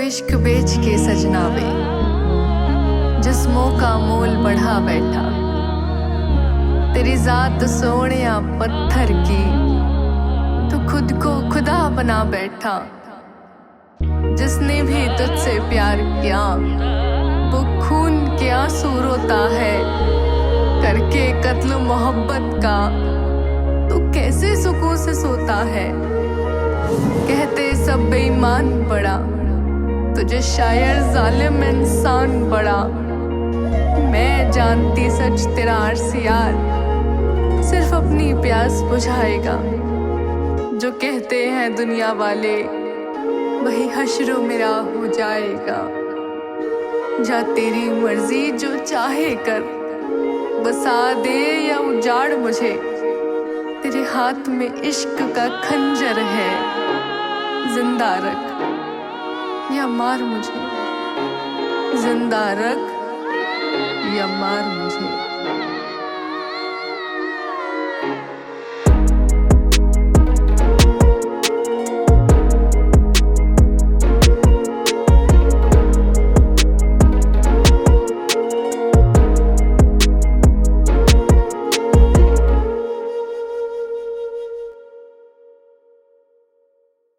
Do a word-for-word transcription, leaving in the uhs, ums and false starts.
इश्क बेच के सजना वे जिस्मों का मोल बढ़ा बैठा। तेरी जात सोनिया पत्थर की तो खुद को खुदा बना बैठा। जिसने भी तुझसे प्यार किया वो खून के आंसू रोता है। करके कत्ल मोहब्बत का तू कैसे सुकून से सोता है। कहते सब बेईमान बड़ा तुझे शायर जालिम इंसान बड़ा। मैं जानती सच तेरा आरसियार सिर्फ अपनी प्यास बुझाएगा। जो कहते हैं दुनिया वाले वही हश्र मेरा हो जाएगा। जा तेरी मर्जी जो चाहे कर, बसा दे या उजाड़ मुझे। तेरे हाथ में इश्क का खंजर है, जिंदा रख या मार मुझे। जिंदा रख या मार मुझे।